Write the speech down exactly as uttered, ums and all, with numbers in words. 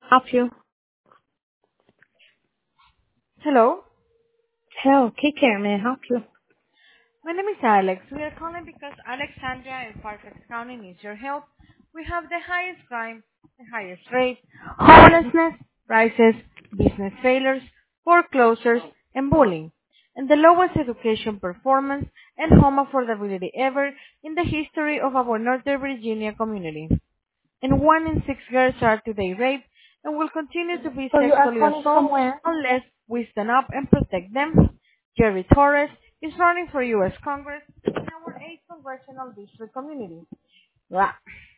Help you. Hello, Hell, take care, may I help you? my name is Alex. We are calling because Alexandria in Fairfax County needs your help. We have the highest crime, the highest rate, homelessness, prices, business failures, foreclosures, and bullying, and the lowest education performance and home affordability ever in the history of our Northern Virginia community. And one in six girls are today raped and will continue to be So you are sexually calling assaulted from where? unless we stand up and protect them. Jerry Torres is running for U S Congress in our eighth congressional district community. Blah.